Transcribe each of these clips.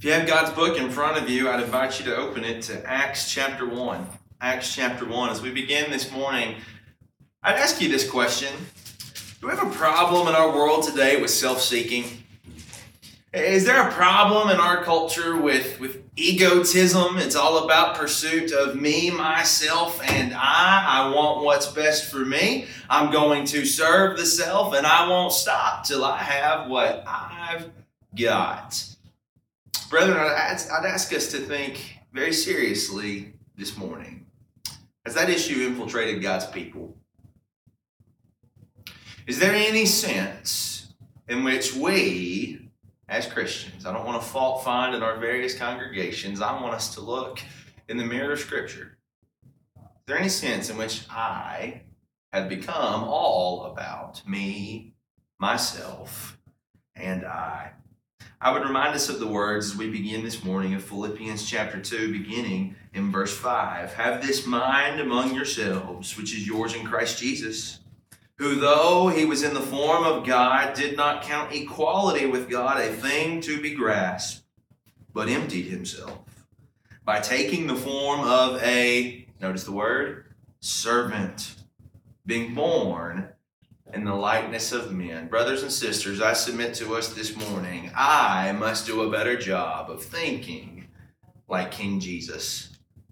If you have God's book in front of you, I'd invite you to open it to Acts chapter 1. Acts chapter 1. As we begin this morning, I'd ask you this question. Do we have a problem in our world today with self-seeking? Is there a problem in our culture with egotism? It's all about pursuit of me, myself, and I want what's best for me. I'm going to serve the self, and I won't stop till I have what I've got. Brethren, I'd ask us to think very seriously this morning. Has that issue infiltrated God's people? Is there any sense in which we, as Christians, I don't want to fault find in our various congregations, I want us to look in the mirror of Scripture. Is there any sense in which I have become all about me, myself, and I? I would remind us of the words as we begin this morning of Philippians chapter 2, beginning in verse 5. Have this mind among yourselves, which is yours in Christ Jesus, who though he was in the form of God, did not count equality with God a thing to be grasped, but emptied himself by taking the form of a, notice the word, servant, being born in the likeness of men. Brothers and sisters, I submit to us this morning, I must do a better job of thinking like King Jesus.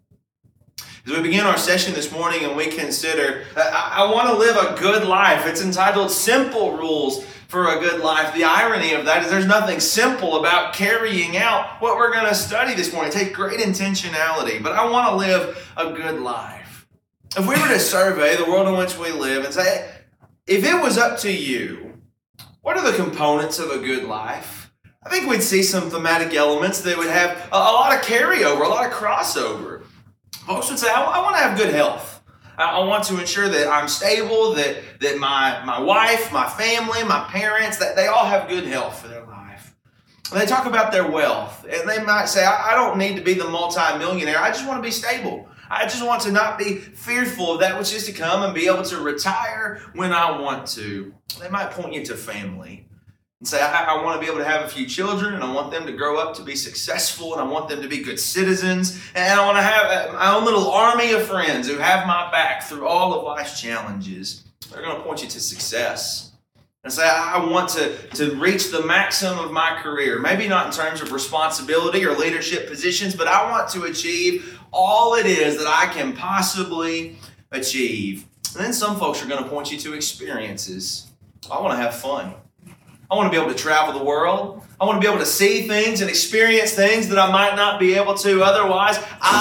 As we begin our session this morning and we consider, I want to live a good life. It's entitled Simple Rules for a Good Life. The irony of that is there's nothing simple about carrying out what we're going to study this morning. It takes great intentionality, but I want to live a good life. If we were to survey the world in which we live and say, if it was up to you, what are the components of a good life? I think we'd see some thematic elements that would have a lot of carryover, a lot of crossover. Folks would say, I want to have good health. I want to ensure that I'm stable, that my wife, my family, my parents, that they all have good health for their life. And they talk about their wealth, and they might say, I don't need to be the multi-millionaire. I just want to be stable. I just want to not be fearful of that which is to come and be able to retire when I want to. They might point you to family and say, I want to be able to have a few children, and I want them to grow up to be successful, and I want them to be good citizens, and I want to have my own little army of friends who have my back through all of life's challenges. They're going to point you to success and say, I want to reach the maximum of my career, maybe not in terms of responsibility or leadership positions, but I want to achieve all it is that I can possibly achieve. And then some folks are going to point you to experiences. I want to have fun. I want to be able to travel the world. I want to be able to see things and experience things that I might not be able to otherwise.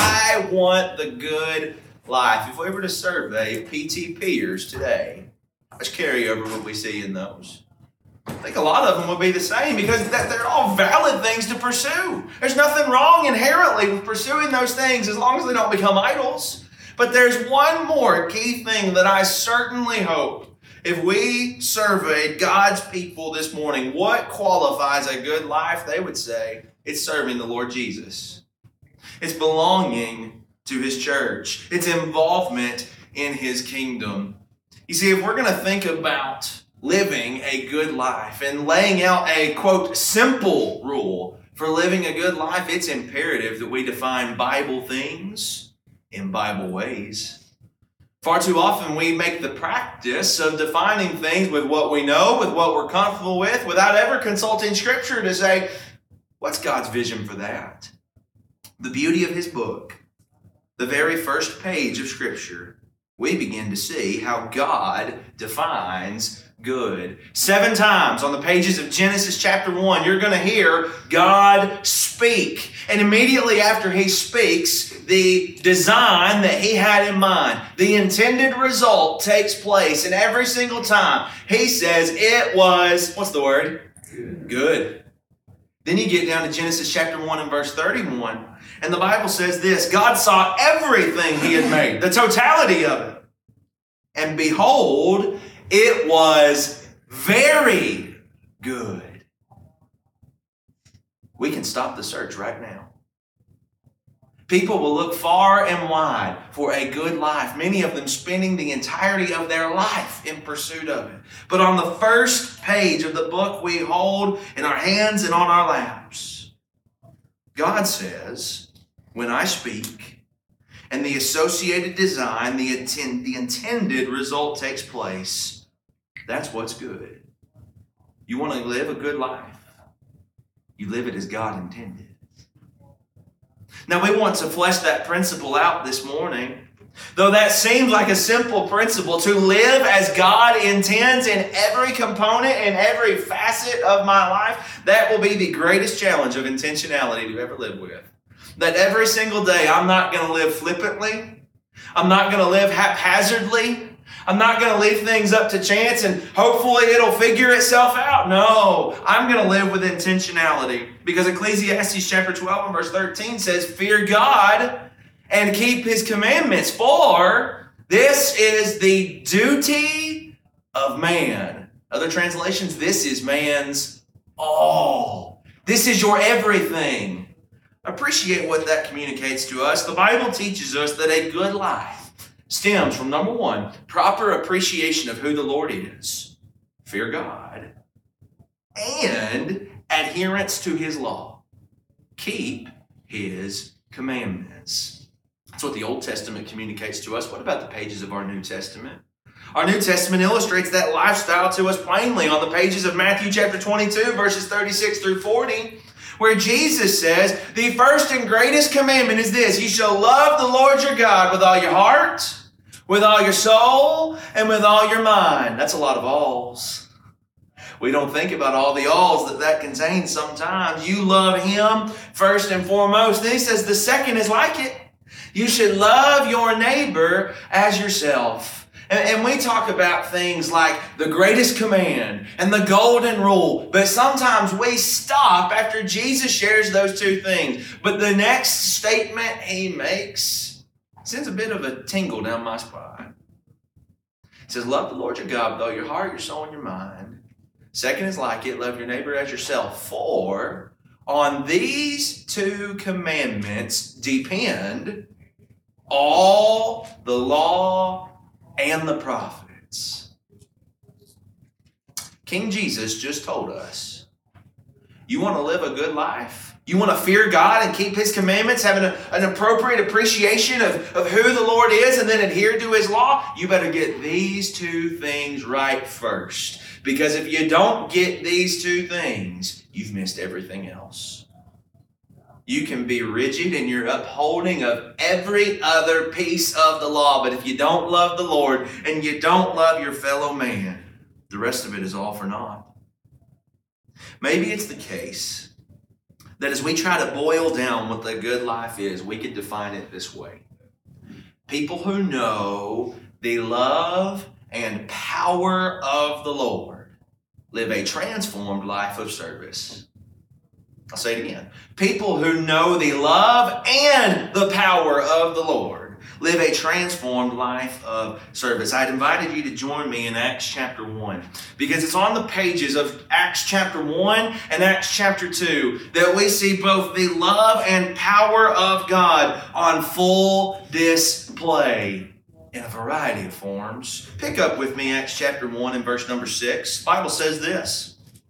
I want the good life. If we were to survey PTPers today, how much carryover would we see in those? I think a lot of them would be the same because they're all valid things to pursue. There's nothing wrong inherently with pursuing those things as long as they don't become idols. But there's one more key thing that I certainly hope if we surveyed God's people this morning, what qualifies a good life? They would say it's serving the Lord Jesus. It's belonging to His church. It's involvement in His kingdom. You see, if we're going to think about living a good life and laying out a, quote, simple rule for living a good life, it's imperative that we define Bible things in Bible ways. Far too often we make the practice of defining things with what we know, with what we're comfortable with, without ever consulting Scripture to say, what's God's vision for that? The beauty of His book, the very first page of Scripture, we begin to see how God defines good. 7 times on the pages of Genesis chapter 1, you're going to hear God speak. And immediately after He speaks, the design that He had in mind, the intended result takes place. And every single time He says it was, what's the word? Good. Then you get down to Genesis chapter 1 and verse 31. And the Bible says this, God saw everything He had made, the totality of it. And behold, it was very good. We can stop the search right now. People will look far and wide for a good life, many of them spending the entirety of their life in pursuit of it. But on the first page of the book we hold in our hands and on our laps, God says, when I speak and the associated design, the intended result takes place, that's what's good. You want to live a good life? You live it as God intended. Now, we want to flesh that principle out this morning. Though that seems like a simple principle, to live as God intends in every component and every facet of my life, that will be the greatest challenge of intentionality to ever live with. That every single day I'm not going to live flippantly. I'm not going to live haphazardly. I'm not going to leave things up to chance and hopefully it'll figure itself out. No, I'm going to live with intentionality. Because Ecclesiastes chapter 12 and verse 13 says, fear God and keep His commandments, for this is the duty of man. Other translations, this is man's all. This is your everything. Appreciate what that communicates to us. The Bible teaches us that a good life stems from, number one, proper appreciation of who the Lord is, fear God, and adherence to His law. Keep His commandments. That's what the Old Testament communicates to us. What about the pages of our New Testament? Our New Testament illustrates that lifestyle to us plainly on the pages of Matthew chapter 22, verses 36 through 40, where Jesus says, the first and greatest commandment is this: you shall love the Lord your God with all your heart, with all your soul, and with all your mind. That's a lot of alls. We don't think about all the alls that contains sometimes. You love Him first and foremost. Then He says the second is like it. You should love your neighbor as yourself. And we talk about things like the greatest command and the golden rule. But sometimes we stop after Jesus shares those two things. But the next statement He makes sends a bit of a tingle down my spine. He says, love the Lord your God with all your heart, your soul, and your mind. Second is like it, love your neighbor as yourself. For on these two commandments depend all the law and the prophets. King Jesus just told us, you want to live a good life? You want to fear God and keep His commandments, have an appropriate appreciation of who the Lord is, and then adhere to His law? You better get these two things right first. Because if you don't get these two things, you've missed everything else. You can be rigid in your upholding of every other piece of the law, but if you don't love the Lord and you don't love your fellow man, the rest of it is all for naught. Maybe it's the case that as we try to boil down what the good life is, we could define it this way. People who know the love and power of the Lord live a transformed life of service. I'll say it again. People who know the love and the power of the Lord live a transformed life of service. I'd invited you to join me in Acts chapter 1 because it's on the pages of Acts chapter 1 and Acts chapter 2 that we see both the love and power of God on full display in a variety of forms. Pick up with me Acts chapter 1 and verse number 6. The Bible says this.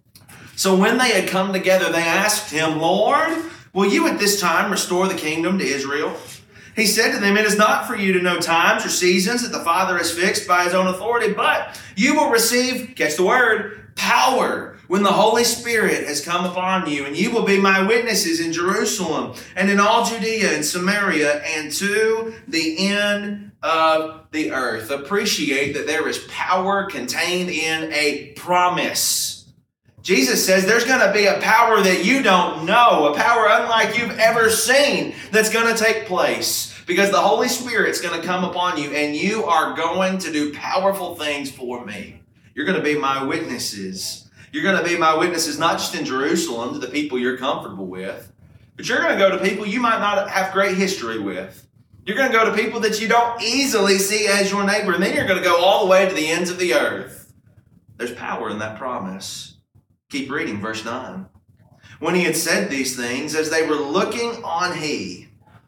So when they had come together, they asked Him, Lord, will you at this time restore the kingdom to Israel? He said to them, it is not for you to know times or seasons that the Father has fixed by His own authority, but you will receive, catch the word, power when the Holy Spirit has come upon you, and you will be my witnesses in Jerusalem and in all Judea and Samaria and to the end of the earth. Appreciate that there is power contained in a promise. Jesus says there's going to be a power that you don't know, a power unlike you've ever seen that's going to take place because the Holy Spirit's going to come upon you and you are going to do powerful things for me. You're going to be my witnesses. You're going to be my witnesses not just in Jerusalem to the people you're comfortable with, but you're going to go to people you might not have great history with. You're going to go to people that you don't easily see as your neighbor, and then you're going to go all the way to the ends of the earth. There's power in that promise. Keep reading, verse 9. When He had said these things, as they were looking on He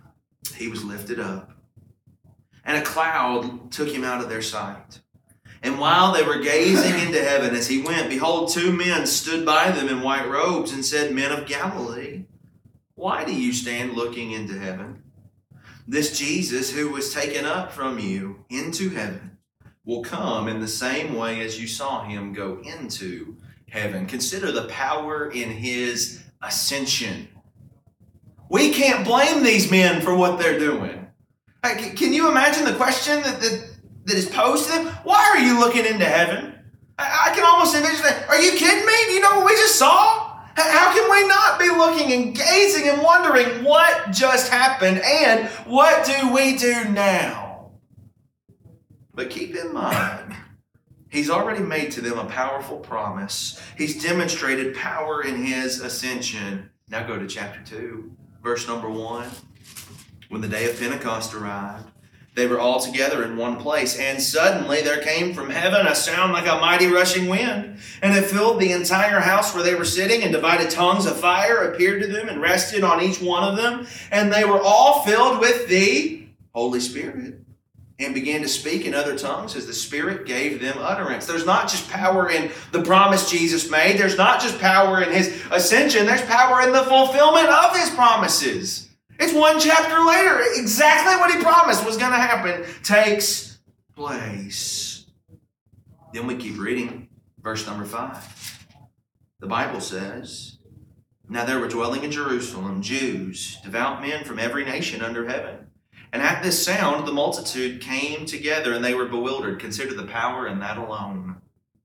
was lifted up, and a cloud took Him out of their sight. And while they were gazing into heaven as He went, behold, two men stood by them in white robes and said, Men of Galilee, Why do you stand looking into heaven? This Jesus who was taken up from you into heaven will come in the same way as you saw him go into heaven. Consider the power in his ascension. We can't blame these men for what they're doing. Can you imagine the question that is posed to them? Why are you looking into heaven? I can almost envision that. Are you kidding me? Do you know what we just saw? How can we not be looking and gazing and wondering what just happened and what do we do now? But keep in mind, he's already made to them a powerful promise. He's demonstrated power in his ascension. Now go to chapter 2, verse number 1. When the day of Pentecost arrived, they were all together in one place, and suddenly there came from heaven a sound like a mighty rushing wind, and it filled the entire house where they were sitting, and divided tongues of fire appeared to them and rested on each one of them, and they were all filled with the Holy Spirit, and began to speak in other tongues as the Spirit gave them utterance. There's not just power in the promise Jesus made. There's not just power in his ascension. There's power in the fulfillment of his promises. It's one chapter later. Exactly what he promised was going to happen takes place. Then we keep reading verse number 5. The Bible says, "Now there were dwelling in Jerusalem Jews, devout men from every nation under heaven. And at this sound the multitude came together, and they were bewildered." Consider the power in that alone.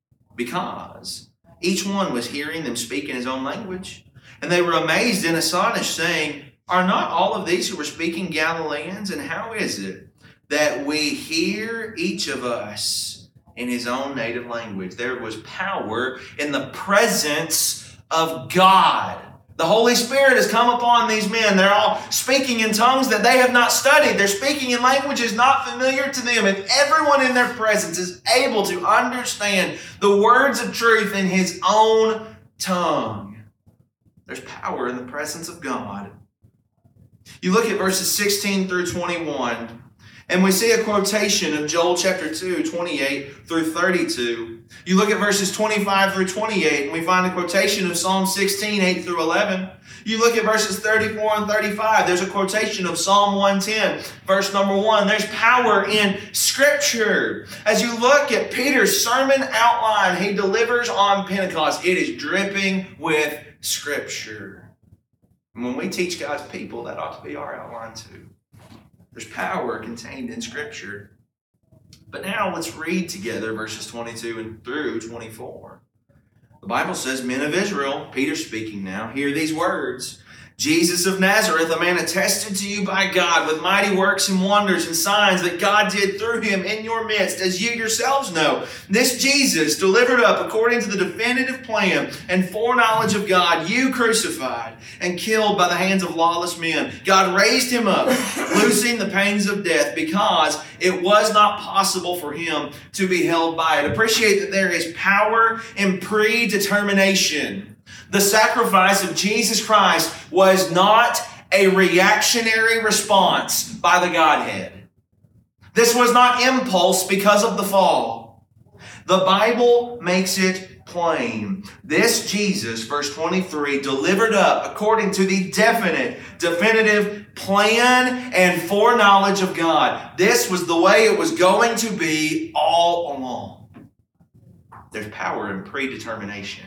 Because each one was hearing them speak in his own language. And they were amazed and astonished, saying, "Are not all of these who were speaking Galileans? And how is it that we hear each of us in his own native language?" There was power in the presence of God. The Holy Spirit has come upon these men. They're all speaking in tongues that they have not studied. They're speaking in languages not familiar to them. And everyone in their presence is able to understand the words of truth in his own tongue. There's power in the presence of God. You look at verses 16 through 21, and we see a quotation of Joel chapter 2, 28 through 32. You look at verses 25 through 28, and we find a quotation of Psalm 16, 8 through 11. You look at verses 34 and 35, there's a quotation of Psalm 110, verse number 1. There's power in Scripture. As you look at Peter's sermon outline he delivers on Pentecost, it is dripping with Scripture. And when we teach God's people, that ought to be our outline too. There's power contained in Scripture. But now let's read together verses 22 and through 24. The Bible says, "Men of Israel," Peter's speaking now, "hear these words. Jesus of Nazareth, a man attested to you by God with mighty works and wonders and signs that God did through him in your midst, as you yourselves know. This Jesus, delivered up according to the definitive plan and foreknowledge of God, you crucified and killed by the hands of lawless men. God raised him up, loosing the pains of death, because it was not possible for him to be held by it." Appreciate that there is power in predetermination. The sacrifice of Jesus Christ was not a reactionary response by the Godhead. This was not impulse because of the fall. The Bible makes it plain. This Jesus, verse 23, delivered up according to the definitive plan and foreknowledge of God. This was the way it was going to be all along. There's power in predetermination.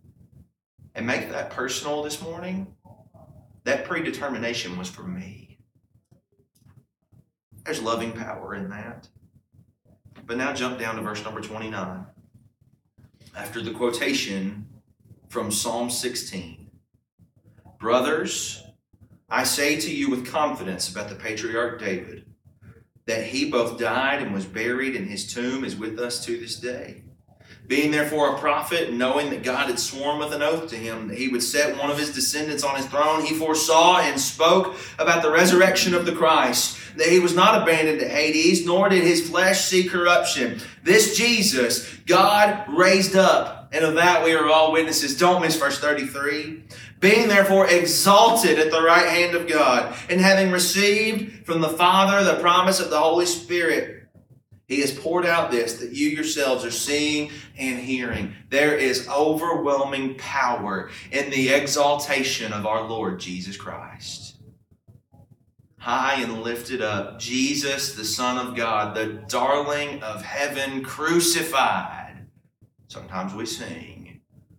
And make that personal this morning. That predetermination was for me. There's loving power in that. But now jump down to verse number 29. After the quotation from Psalm 16. "Brothers, I say to you with confidence about the patriarch David, that he both died and was buried, and his tomb is with us to this day. Being therefore a prophet, and knowing that God had sworn with an oath to him that he would set one of his descendants on his throne, he foresaw and spoke about the resurrection of the Christ, that he was not abandoned to Hades, nor did his flesh see corruption. This Jesus God raised up, and of that we are all witnesses." Don't miss verse 33. "Being therefore exalted at the right hand of God, and having received from the Father the promise of the Holy Spirit, He has poured out this that you yourselves are seeing and hearing. There is overwhelming power in the exaltation of our Lord Jesus Christ. High and lifted up, Jesus, the Son of God, the darling of heaven, crucified. Sometimes we sing,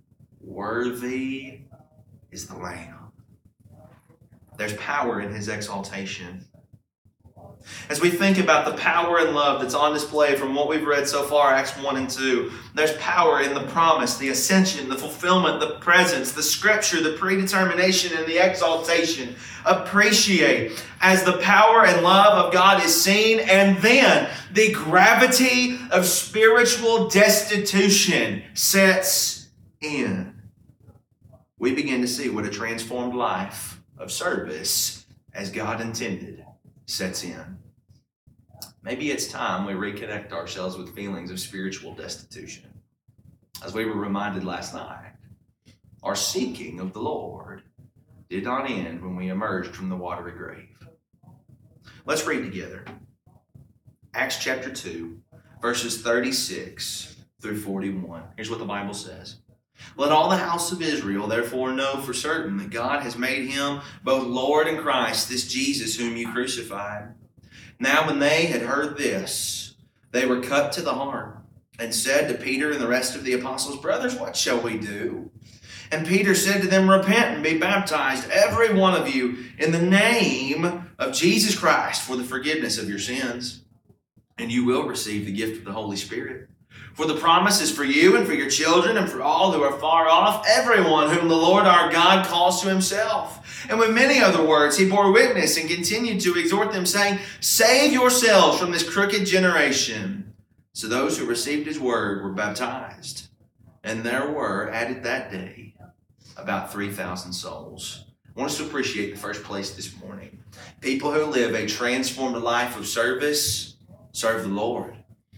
worthy is the Lamb. There's power in his exaltation. As we think about the power and love that's on display from what we've read so far, Acts 1 and 2, there's power in the promise, the ascension, the fulfillment, the presence, the scripture, the predetermination, and the exaltation. Appreciate as the power and love of God is seen, and then the gravity of spiritual destitution sets in. We begin to see what a transformed life of service as God intended sets in. Maybe it's time we reconnect ourselves with feelings of spiritual destitution. As we were reminded last night, our seeking of the Lord did not end when we emerged from the watery grave. Let's read together. Acts chapter 2, verses 36 through 41. Here's what the Bible says. Let all the house of Israel therefore know for certain that God has made him both Lord and Christ, this Jesus whom you crucified. Now when they had heard this, they were cut to the heart and said to Peter and the rest of the apostles, Brothers, what shall we do? And Peter said to them, Repent and be baptized, every one of you, in the name of Jesus Christ for the forgiveness of your sins, and you will receive the gift of the Holy Spirit. For the promise is for you and for your children and for all who are far off, everyone whom the Lord our God calls to himself. And with many other words, he bore witness and continued to exhort them, saying, Save yourselves from this crooked generation. So those who received his word were baptized. And there were added that day about 3,000 souls. I want us to appreciate the first place this morning. People who live a transformed life of service serve the Lord.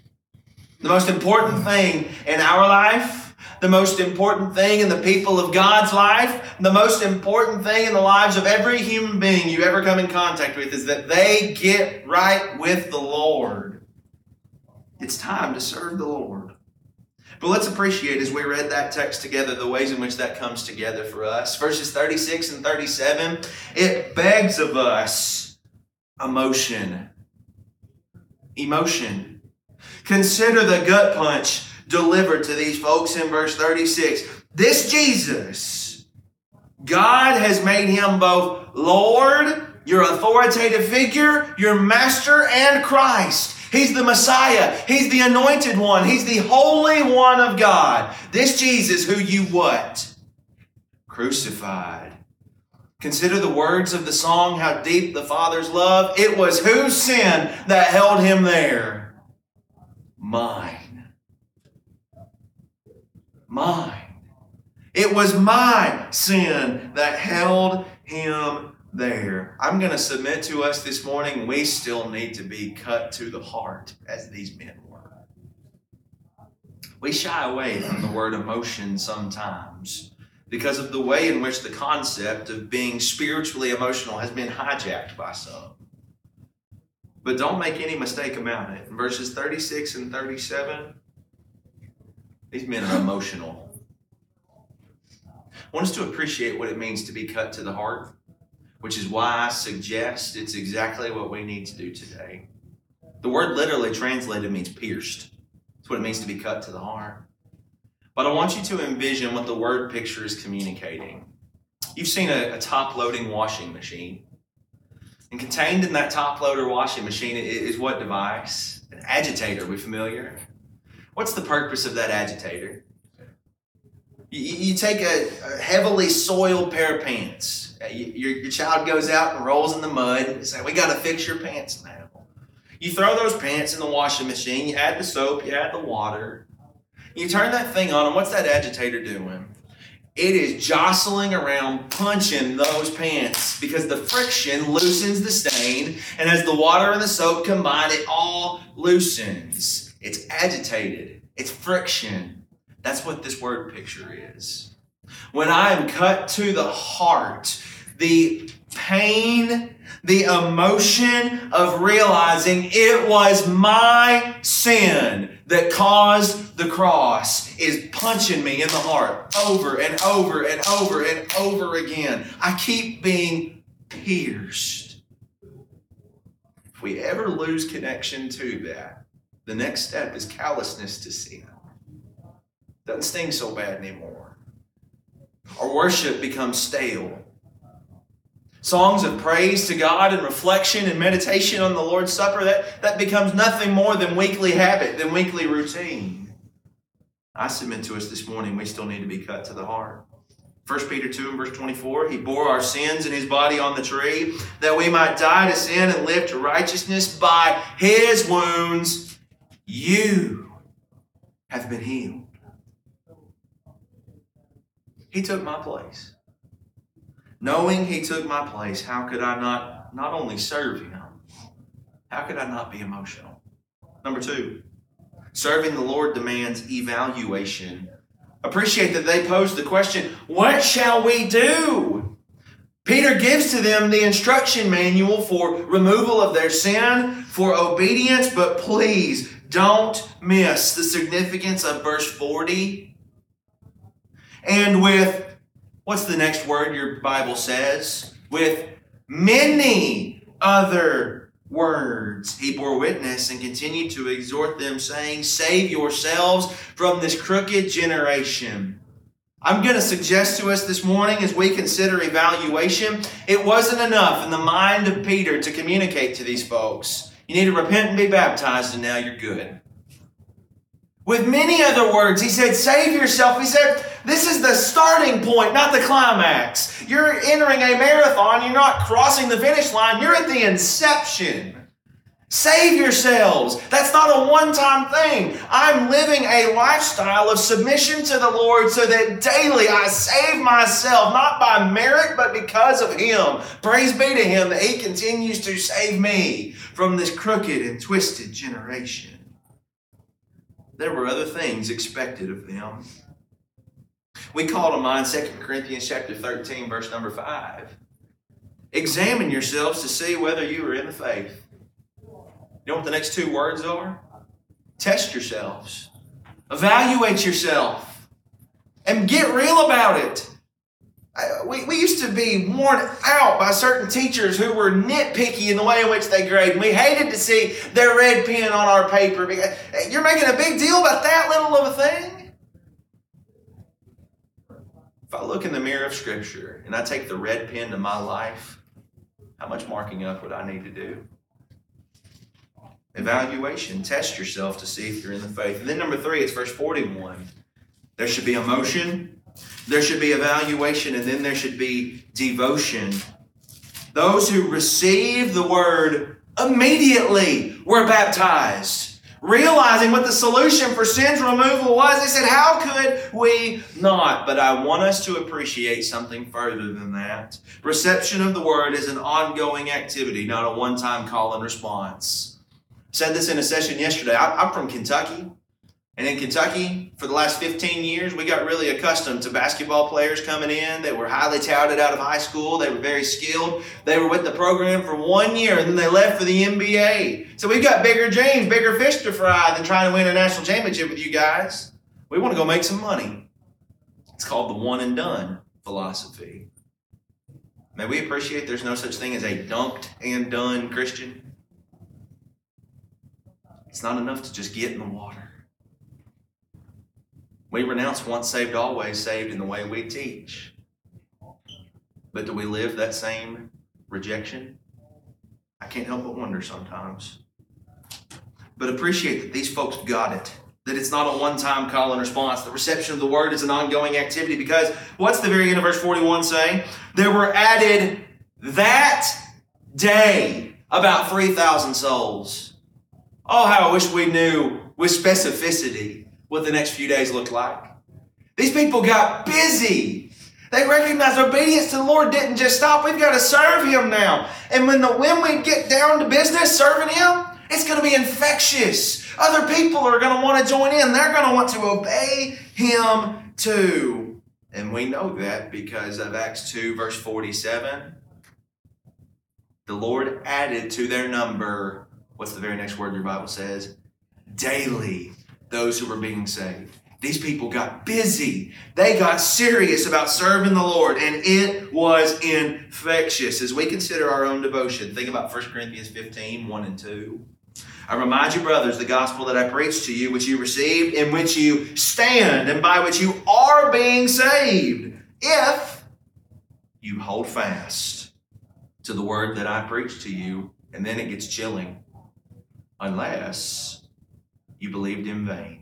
The most important thing in our life, the most important thing in the people of God's life, the most important thing in the lives of every human being you ever come in contact with is that they get right with the Lord. It's time to serve the Lord. But let's appreciate, as we read that text together, the ways in which that comes together for us. Verses 36 and 37, it begs of us emotion. Emotion. Consider the gut punch delivered to these folks in verse 36. This Jesus, God has made him both Lord, your authoritative figure, your master, and Christ. He's the Messiah. He's the anointed one. He's the Holy One of God. This Jesus who you what? Crucified. Consider the words of the song, how deep the Father's love. It was whose sin that held him there? Mine. Mine. It was my sin that held him there. I'm going to submit to us this morning, we still need to be cut to the heart as these men were. We shy away from the word emotion sometimes because of the way in which the concept of being spiritually emotional has been hijacked by some. But don't make any mistake about it. In verses 36 and 37, these men are emotional. I want us to appreciate what it means to be cut to the heart, which is why I suggest it's exactly what we need to do today. The word literally translated means pierced. That's what it means to be cut to the heart. But I want you to envision what the word picture is communicating. You've seen a top-loading washing machine. And contained in that top-loader washing machine is what device? An agitator. We familiar? What's the purpose of that agitator? You take a heavily soiled pair of pants. Your child goes out and rolls in the mud. And say, we got to fix your pants now. You throw those pants in the washing machine. You add the soap. You add the water. You turn that thing on, and what's that agitator doing? It is jostling around, punching those pants because the friction loosens the stain, and as the water and the soap combine, it all loosens. It's agitated. It's friction. That's what this word picture is. When I am cut to the heart, the pain, the emotion of realizing it was my sin that caused the cross is punching me in the heart over and over and over and over again. I keep being pierced. If we ever lose connection to that, the next step is callousness to sin. Doesn't sting so bad anymore. Our worship becomes stale. Songs of praise to God and reflection and meditation on the Lord's Supper, that becomes nothing more than weekly habit, than weekly routine. I submit to us this morning, we still need to be cut to the heart. 1 Peter 2 and verse 24, He bore our sins in His body on the tree, that we might die to sin and live to righteousness. By His wounds, you have been healed. He took my place. Knowing He took my place, how could I not only serve Him, how could I not be emotional? Number 2, serving the Lord demands evaluation. Appreciate that they posed the question, what shall we do? Peter gives to them the instruction manual for removal of their sin, for obedience, but please don't miss the significance of verse 40. And with, what's the next word your Bible says? With many other words, He bore witness and continued to exhort them, saying, save yourselves from this crooked generation. I'm going to suggest to us this morning as we consider evaluation, it wasn't enough in the mind of Peter to communicate to these folks. You need to repent and be baptized, and now you're good. With many other words, he said, save yourself. He said, this is the starting point, not the climax. You're entering a marathon. You're not crossing the finish line. You're at the inception. Save yourselves. That's not a one-time thing. I'm living a lifestyle of submission to the Lord so that daily I save myself, not by merit, but because of Him. Praise be to Him that He continues to save me from this crooked and twisted generation. There were other things expected of them. We call to mind 2 Corinthians chapter 13, verse number 5. Examine yourselves to see whether you are in the faith. You know what the next 2 words are? Test yourselves. Evaluate yourself. And get real about it. We used to be worn out by certain teachers who were nitpicky in the way in which they grade. And we hated to see their red pen on our paper. You're making a big deal about that little of a thing? If I look in the mirror of Scripture and I take the red pen to my life, how much marking up would I need to do? Evaluation. Test yourself to see if you're in the faith. And then number 3, it's verse 41. There should be emotion. There should be evaluation, and then there should be devotion. Those who received the word immediately were baptized. Realizing what the solution for sin's removal was, they said, how could we not? But I want us to appreciate something further than that. Reception of the word is an ongoing activity, not a one-time call and response. I said this in a session yesterday. I'm from Kentucky. And in Kentucky, for the last 15 years, we got really accustomed to basketball players coming in. They were highly touted out of high school. They were very skilled. They were with the program for 1 year, and then they left for the NBA. So we've got bigger dreams, bigger fish to fry than trying to win a national championship with you guys. We want to go make some money. It's called the one and done philosophy. May we appreciate there's no such thing as a dunked and done Christian. It's not enough to just get in the water. We renounce once saved, always saved in the way we teach. But do we live that same rejection? I can't help but wonder sometimes. But appreciate that these folks got it. That it's not a one-time call and response. The reception of the word is an ongoing activity, because what's the very end of verse 41 saying? There were added that day about 3,000 souls. Oh, how I wish we knew with specificity what the next few days looked like. These people got busy. They recognized obedience to the Lord didn't just stop. We've got to serve Him now. And when we get down to business serving Him, it's going to be infectious. Other people are going to want to join in. They're going to want to obey Him too. And we know that because of Acts 2, verse 47. The Lord added to their number, what's the very next word your Bible says? Daily, those who were being saved. These people got busy. They got serious about serving the Lord, and it was infectious. As we consider our own devotion, think about 1 Corinthians 15, 1 and 2. I remind you, brothers, the gospel that I preached to you, which you received, in which you stand, and by which you are being saved, if you hold fast to the word that I preached to you. And then it gets chilling. Unless you believed in vain.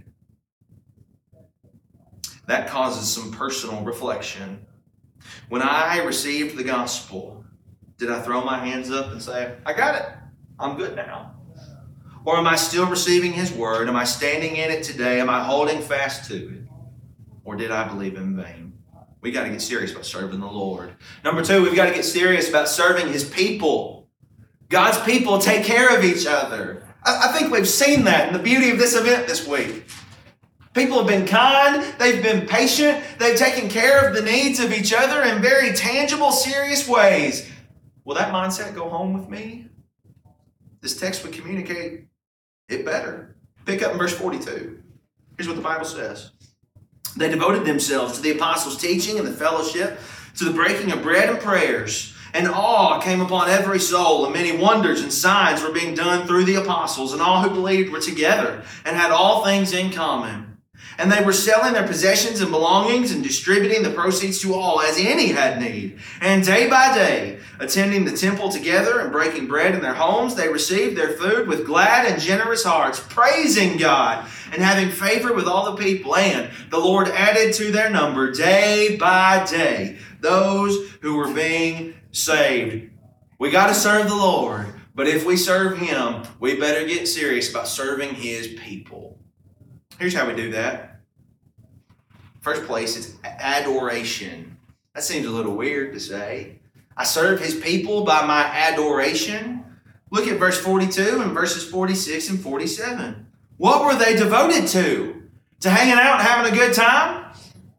That causes some personal reflection. When I received the gospel, did I throw my hands up and say, I got it, I'm good now? Or am I still receiving His word? Am I standing in it today? Am I holding fast to it? Or did I believe in vain? We got to get serious about serving the Lord. Number two, we've got to get serious about serving His people. God's people take care of each other. I think we've seen that in the beauty of this event this week. People have been kind, they've been patient, they've taken care of the needs of each other in very tangible, serious ways. Will that mindset go home with me? This text would communicate it better. Pick up in verse 42. Here's what the Bible says. They devoted themselves to the apostles' teaching and the fellowship, to the breaking of bread and prayers. And awe came upon every soul, and many wonders and signs were being done through the apostles, and all who believed were together and had all things in common. And they were selling their possessions and belongings and distributing the proceeds to all as any had need. And day by day, attending the temple together and breaking bread in their homes, they received their food with glad and generous hearts, praising God and having favor with all the people. And the Lord added to their number day by day those who were being saved. We got to serve the Lord, but if we serve Him, we better get serious about serving His people. Here's how we do that. First place, it's adoration. That seems a little weird to say. I serve His people by my adoration. Look at verse 42 and verses 46 and 47. What were they devoted to? To hanging out and having a good time?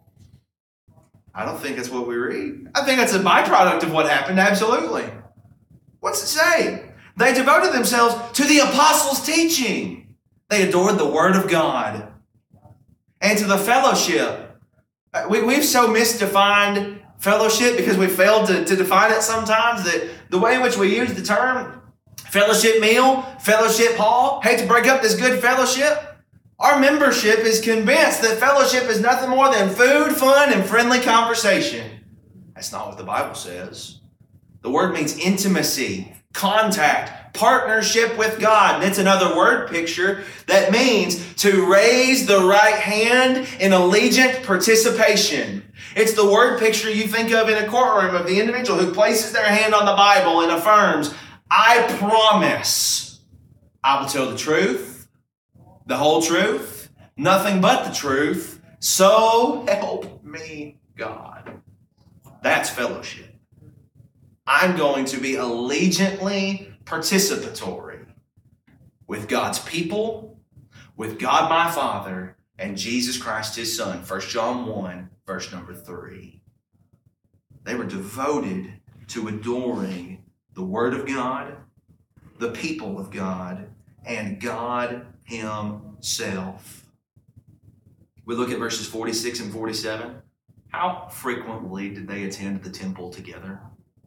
I don't think that's what we read. I think that's a byproduct of what happened, absolutely. What's it say? They devoted themselves to the apostles' teaching. They adored the Word of God. And to the fellowship. We've so misdefined fellowship because we failed to define it sometimes, that the way in which we use the term fellowship meal, fellowship hall, hate to break up this good fellowship. Our membership is convinced that fellowship is nothing more than food, fun, and friendly conversation. That's not what the Bible says. The word means intimacy, contact, partnership with God. And it's another word picture that means to raise the right hand in allegiant participation. It's the word picture you think of in a courtroom of the individual who places their hand on the Bible and affirms, I promise I will tell the truth, the whole truth, nothing but the truth, so help me God. That's fellowship. I'm going to be allegiantly participatory with God's people, with God my Father, and Jesus Christ His Son. 1 John 1, verse number 3. They were devoted to adoring the Word of God, the people of God, and God Himself. We look at verses 46 and 47. How frequently did they attend the temple together?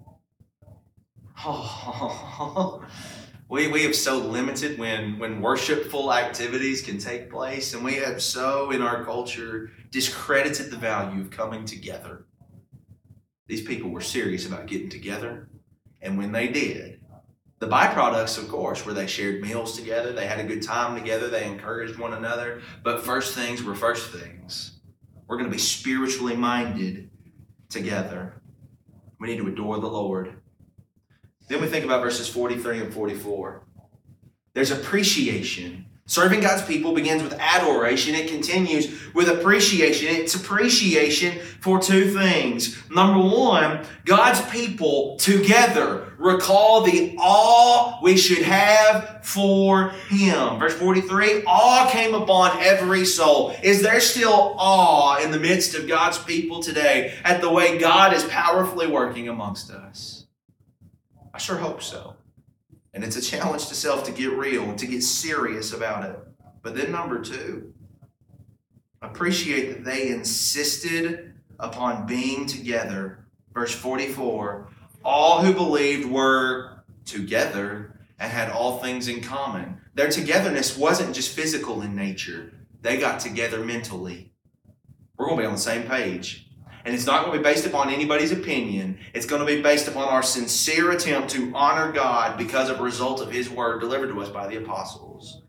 Oh, we have so limited when worshipful activities can take place, and we have so in our culture discredited the value of coming together. These people were serious about getting together, and when they did, the byproducts, of course, were they shared meals together, they had a good time together, they encouraged one another, but first things were first things. We're going to be spiritually minded together. We need to adore the Lord. Then we think about verses 43 and 44. There's appreciation Serving God's people begins with adoration. It continues with appreciation. It's appreciation for two things. Number one, God's people together recall the awe we should have for Him. Verse 43, awe came upon every soul. Is there still awe in the midst of God's people today at the way God is powerfully working amongst us? I sure hope so. And it's a challenge to self to get real and to get serious about it. But then number two, appreciate that they insisted upon being together. Verse 44, all who believed were together and had all things in common. Their togetherness wasn't just physical in nature. They got together mentally. We're going to be on the same page. And it's not going to be based upon anybody's opinion. It's going to be based upon our sincere attempt to honor God because of a result of His word delivered to us by the apostles.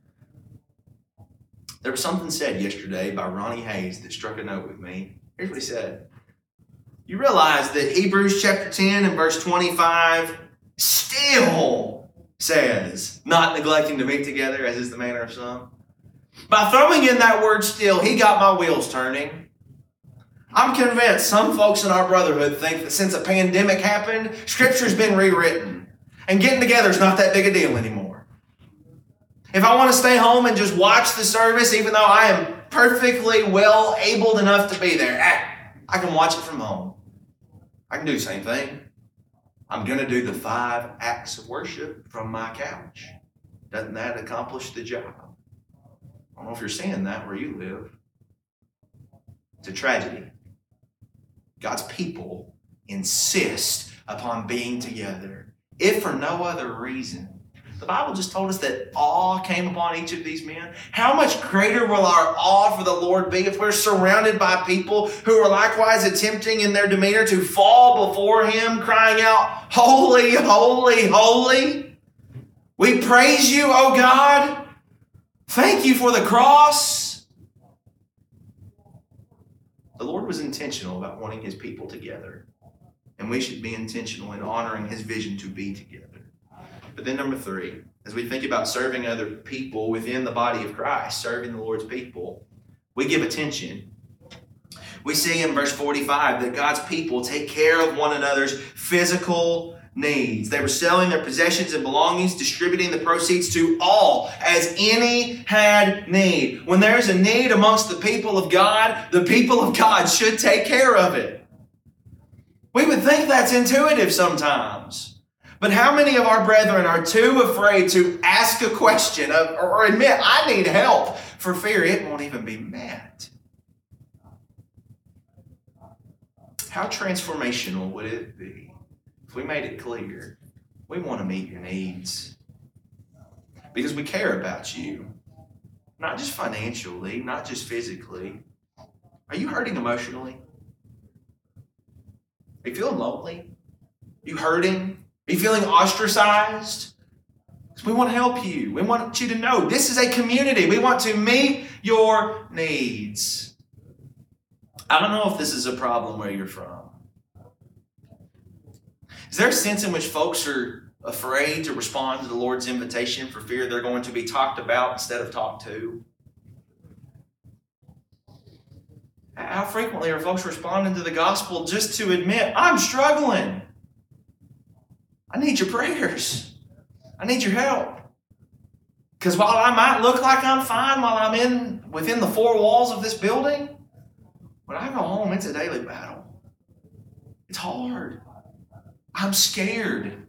There was something said yesterday by Ronnie Hayes that struck a note with me. Here's what he said. You realize that Hebrews chapter 10 and verse 25 still says, not neglecting to meet together as is the manner of some. By throwing in that word still, he got my wheels turning. I'm convinced some folks in our brotherhood think that since a pandemic happened, Scripture's been rewritten. And getting together is not that big a deal anymore. If I want to stay home and just watch the service, even though I am perfectly well able enough to be there, I can watch it from home. I can do the same thing. I'm going to do the 5 acts of worship from my couch. Doesn't that accomplish the job? I don't know if you're seeing that where you live. It's a tragedy. God's people insist upon being together, if for no other reason. The Bible just told us that awe came upon each of these men. How much greater will our awe for the Lord be if we're surrounded by people who are likewise attempting in their demeanor to fall before Him, crying out, holy, holy, holy. We praise you, O God. Thank you for the cross. The Lord was intentional about wanting His people together. And we should be intentional in honoring His vision to be together. But then number 3, as we think about serving other people within the body of Christ, serving the Lord's people, we give attention. We see in verse 45 that God's people take care of one another's physical needs. They were selling their possessions and belongings, distributing the proceeds to all as any had need. When there's a need amongst the people of God should take care of it. We would think that's intuitive sometimes. But how many of our brethren are too afraid to ask a question or admit, I need help, for fear it won't even be met? How transformational would it be if we made it clear we want to meet your needs because we care about you, not just financially, not just physically. Are you hurting emotionally? Are you feeling lonely? Are you hurting? Are you feeling ostracized? Because we want to help you. We want you to know this is a community. We want to meet your needs. I don't know if this is a problem where you're from. Is there a sense in which folks are afraid to respond to the Lord's invitation for fear they're going to be talked about instead of talked to? How frequently are folks responding to the gospel just to admit, I'm struggling. I need your prayers. I need your help. Because while I might look like I'm fine while I'm within the 4 walls of this building, when I go home, it's a daily battle. It's hard. I'm scared.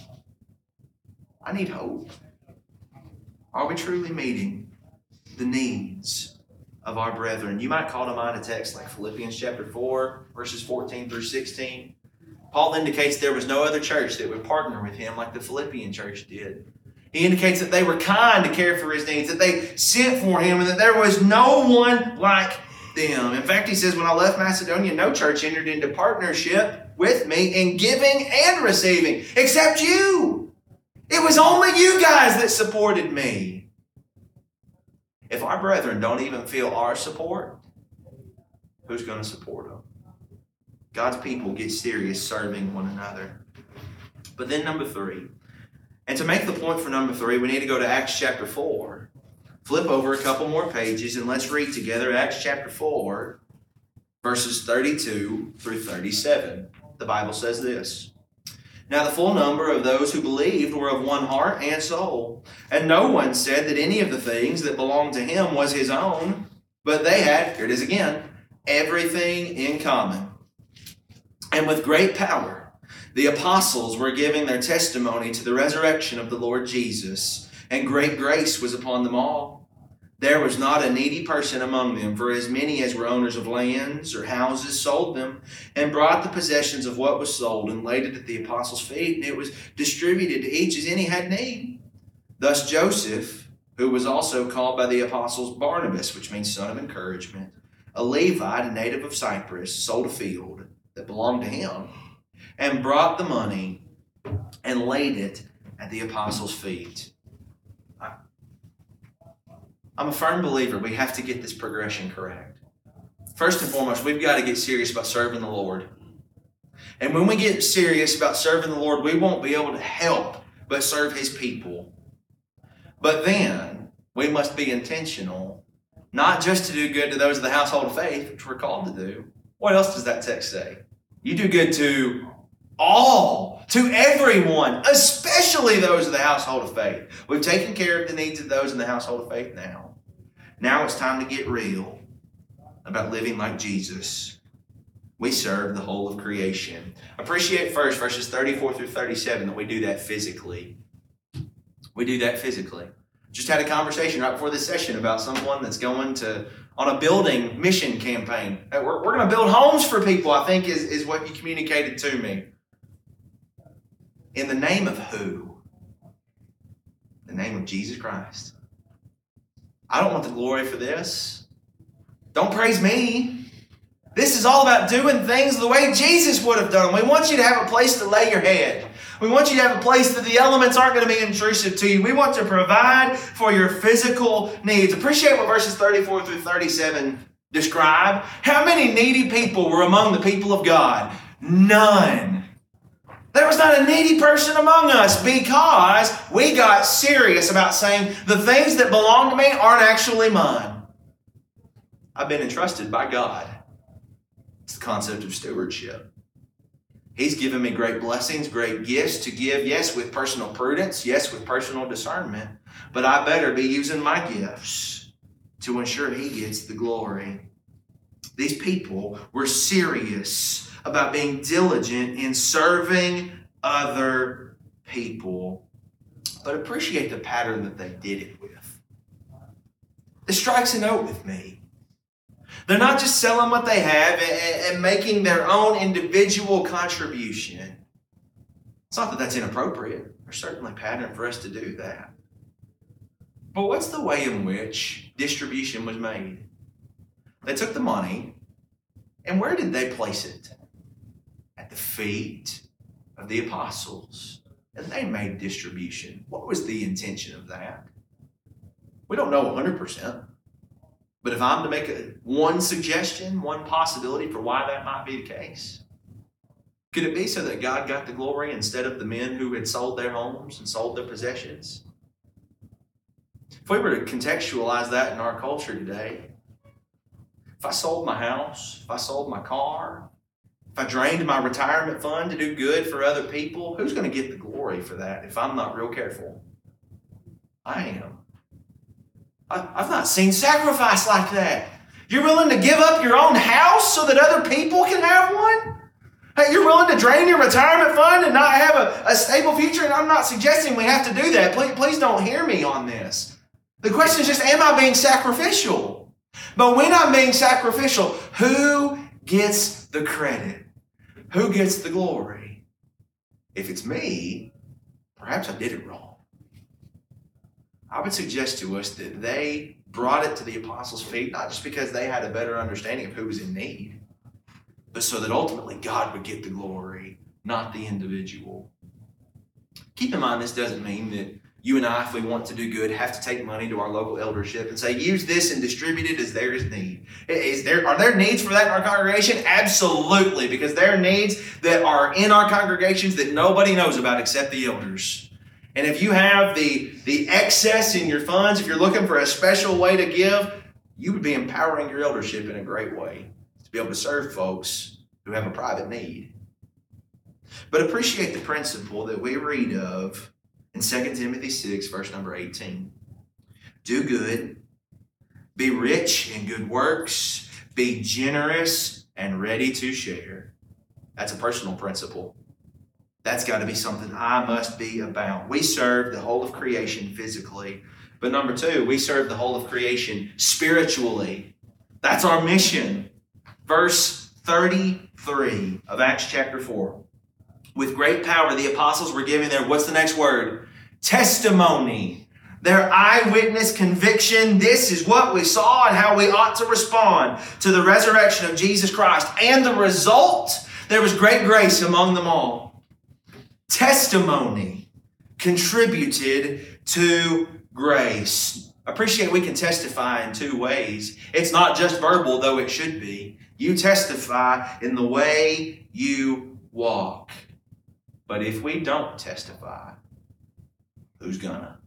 I need hope. Are we truly meeting the needs of our brethren? You might call to mind a text like Philippians chapter 4, verses 14 through 16. Paul indicates there was no other church that would partner with him like the Philippian church did. He indicates that they were kind to care for his needs, that they sent for him, and that there was no one like them. In fact, he says, when I left Macedonia, no church entered into partnership with me in giving and receiving, except you. It was only you guys that supported me. If our brethren don't even feel our support, who's going to support them? God's people get serious serving one another. But then number 3. And to make the point for number 3, we need to go to Acts chapter 4 Flip over a couple more pages and let's read together Acts chapter 4, verses 32 through 37. The Bible says this. Now the full number of those who believed were of one heart and soul. And no one said that any of the things that belonged to him was his own, but they had, here it is again, everything in common. And with great power, the apostles were giving their testimony to the resurrection of the Lord Jesus, and great grace was upon them all. There was not a needy person among them, for as many as were owners of lands or houses sold them, and brought the possessions of what was sold, and laid it at the apostles' feet, and it was distributed to each as any had need. Thus Joseph, who was also called by the apostles Barnabas, which means son of encouragement, a Levite, a native of Cyprus, sold a field that belonged to him, and brought the money and laid it at the apostles' feet. I'm a firm believer we have to get this progression correct. First and foremost, we've got to get serious about serving the Lord. And when we get serious about serving the Lord, we won't be able to help but serve His people. But then, we must be intentional, not just to do good to those of the household of faith, which we're called to do. What else does that text say? You do good to all, to everyone, especially those of the household of faith. We've taken care of the needs of those in the household of faith now. Now it's time to get real about living like Jesus. We serve the whole of creation. Appreciate first verses 34 through 37 that we do that physically. We do that physically. Just had a conversation right before this session about someone that's going on a building mission campaign. We're going to build homes for people, I think is what you communicated to me. In the name of who? The name of Jesus Christ. I don't want the glory for this. Don't praise me. This is all about doing things the way Jesus would have done. We want you to have a place to lay your head. We want you to have a place that the elements aren't going to be intrusive to you. We want to provide for your physical needs. Appreciate what verses 34 through 37 describe. How many needy people were among the people of God? None. There was not a needy person among us because we got serious about saying the things that belong to me aren't actually mine. I've been entrusted by God. It's the concept of stewardship. He's given me great blessings, great gifts to give, yes, with personal prudence, yes, with personal discernment, but I better be using my gifts to ensure He gets the glory. These people were serious about being diligent in serving other people. But appreciate the pattern that they did it with. It strikes a note with me. They're not just selling what they have and making their own individual contribution. It's not that that's inappropriate. There's certainly a pattern for us to do that. But what's the way in which distribution was made? They took the money, and where did they place it? At the feet of the apostles. And they made distribution. What was the intention of that? We don't know 100%. But if I'm to make one suggestion, one possibility for why that might be the case, could it be so that God got the glory instead of the men who had sold their homes and sold their possessions? If we were to contextualize that in our culture today, if I sold my house, if I sold my car, if I drained my retirement fund to do good for other people, who's going to get the glory for that if I'm not real careful? I am. I've not seen sacrifice like that. You're willing to give up your own house so that other people can have one? Hey, you're willing to drain your retirement fund and not have a stable future? And I'm not suggesting we have to do that. Please don't hear me on this. The question is just, am I being sacrificial? But when I'm being sacrificial, who gets the credit? Who gets the glory? If it's me, perhaps I did it wrong. I would suggest to us that they brought it to the apostles' feet, not just because they had a better understanding of who was in need, but so that ultimately God would get the glory, not the individual. Keep in mind, this doesn't mean that you and I, if we want to do good, have to take money to our local eldership and say, use this and distribute it as there is need. Are there needs for that in our congregation? Absolutely, because there are needs that are in our congregations that nobody knows about except the elders. And if you have the excess in your funds, if you're looking for a special way to give, you would be empowering your eldership in a great way to be able to serve folks who have a private need. But appreciate the principle that we read of in 2 Timothy 6, verse number 18. Do good, be rich in good works, be generous and ready to share. That's a personal principle. That's got to be something I must be about. We serve the whole of creation physically. But number two, we serve the whole of creation spiritually. That's our mission. Verse 33 of Acts chapter 4. With great power, the apostles were giving their, what's the next word? Testimony. Their eyewitness conviction. This is what we saw and how we ought to respond to the resurrection of Jesus Christ. And the result, there was great grace among them all. Testimony contributed to grace. Appreciate we can testify in two ways. It's not just verbal, though it should be. You testify in the way you walk. But if we don't testify, who's gonna?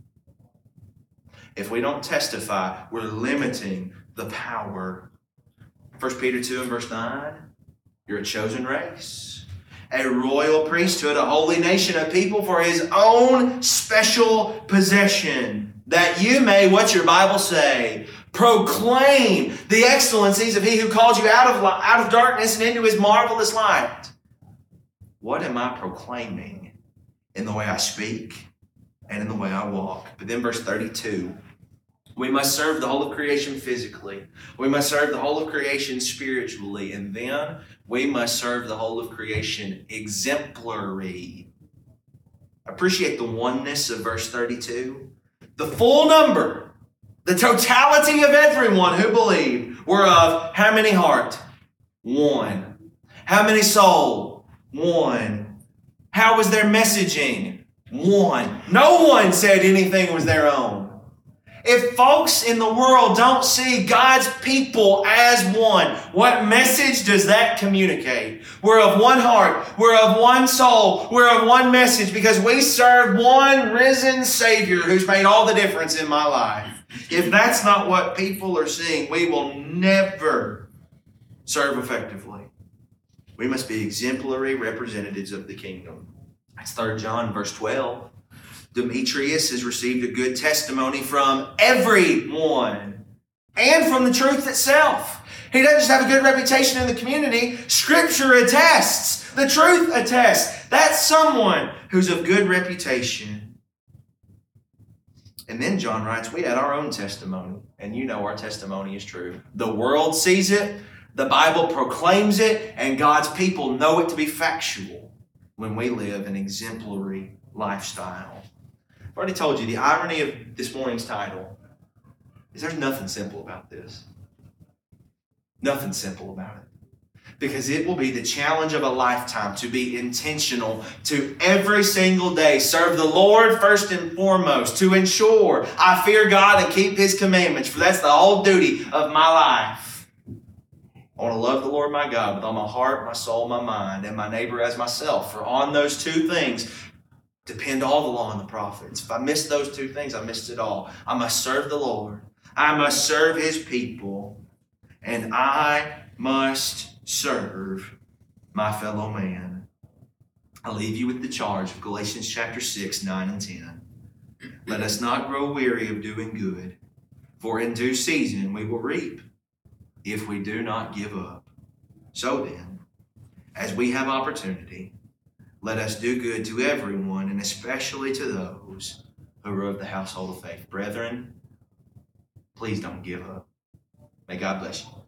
If we don't testify, we're limiting the power. 1 Peter 2 and verse 9, you're a chosen race, a royal priesthood, a holy nation of people for his own special possession, that you may, what's your Bible say? Proclaim the excellencies of he who called you out of darkness and into his marvelous light. What am I proclaiming in the way I speak and in the way I walk? But then verse 32, we must serve the whole of creation physically. We must serve the whole of creation spiritually. And then we must serve the whole of creation exemplary. Appreciate the oneness of verse 32. The full number, the totality of everyone who believed were of how many heart? One. How many soul? One. How was their messaging? One. No one said anything was their own. If folks in the world don't see God's people as one, what message does that communicate? We're of one heart. We're of one soul. We're of one message because we serve one risen Savior who's made all the difference in my life. If that's not what people are seeing, we will never serve effectively. We must be exemplary representatives of the kingdom. That's 3 John verse 12. Demetrius has received a good testimony from everyone and from the truth itself. He doesn't just have a good reputation in the community. Scripture attests. The truth attests. That's someone who's of good reputation. And then John writes, we had our own testimony. And you know our testimony is true. The world sees it. The Bible proclaims it. And God's people know it to be factual when we live an exemplary lifestyle. I've already told you the irony of this morning's title is there's nothing simple about this. Nothing simple about it. Because it will be the challenge of a lifetime to be intentional, to every single day serve the Lord first and foremost, to ensure I fear God and keep his commandments, for that's the whole duty of my life. I want to love the Lord my God with all my heart, my soul, my mind, and my neighbor as myself. For on those two things depend all the law and the prophets. If I miss those two things, I missed it all. I must serve the Lord. I must serve his people. And I must serve my fellow man. I leave you with the charge of Galatians chapter 6, 9 and 10. Let us not grow weary of doing good, for in due season we will reap if we do not give up. So then, as we have opportunity, let us do good to everyone, and especially to those who are of the household of faith. Brethren, please don't give up. May God bless you.